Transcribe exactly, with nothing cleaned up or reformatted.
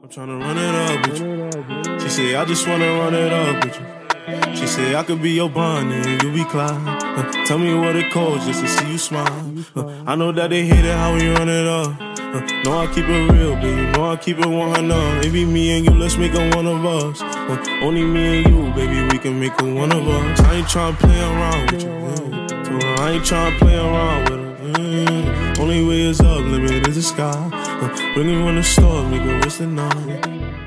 Tryna run it up with you. She said, I just wanna run it up with you. She said, I could be your Bonnie and you be Clyde. Uh, tell me what it costs just to see you smile. Uh, I know that they hate it how we run it up. Uh, know I keep it real, baby. Know I keep it one hundred. Maybe me and you, let's make a one of us. Uh, only me and you, baby, we can make a one of us. I ain't tryna play around with you. Yeah. So I ain't tryna play around with her. Mm. Only way is up, limit is the sky. Uh, really wanna start, nigga, what's the night?